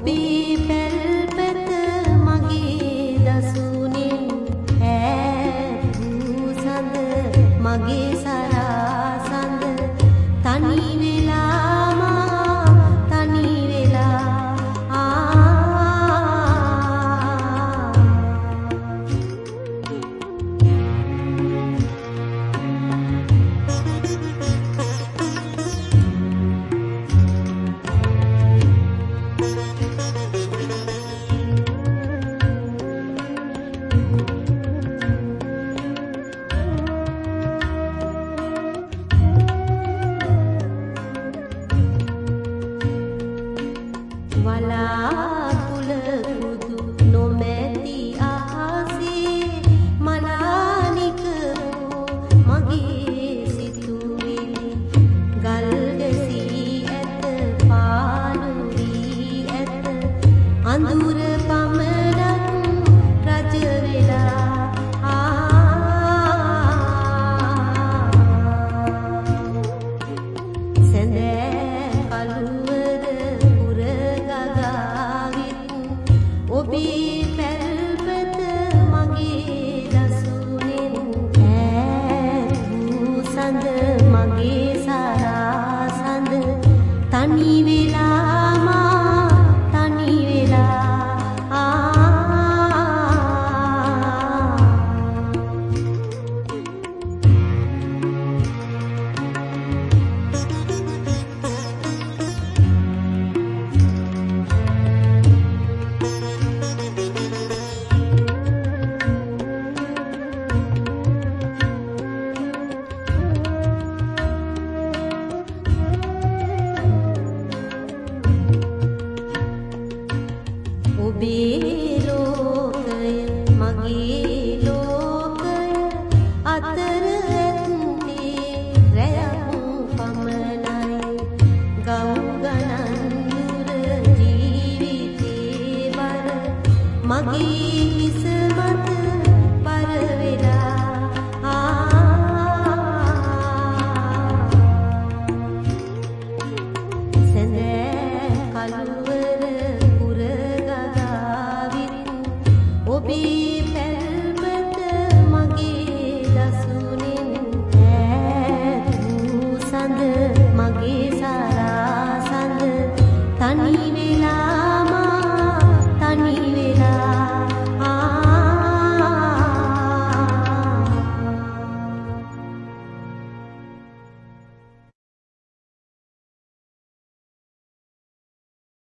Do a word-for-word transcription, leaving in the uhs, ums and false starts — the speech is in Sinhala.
ඔබේ පැල්පත මගේ දසුනින් ඈත් වූ සඳ මගේ සරසඳ තනි වෙලා මා තනි වෙලා වලාකුළ කුදු නොමැති අහසේ මලානික වූ මගේ සිතුවිලි ගල් ගැසී ඇත පාළු වී ඇත අඳුර පමණක් රජ වෙලා සැඳෑ කළුවර ඔබේ පැල්පත මගේ දසුනින් ඈත් වූ සඳ මගේ සරසඳ තනි වෙලා මා තනි වෙලා ඔබේ ලෝකය මගේ ලෝකය අතර ඇත්තේ රැයක් පමණයි ගව් ගණන් දුර ජීවිතේ බර මගේ හිස මත පර වෙලා සැඳෑ කළුවර ඔබේ පැල්පත මගේ දසුනින් ඈත් වූ සඳ මගේ සරසඳ තනි වෙලා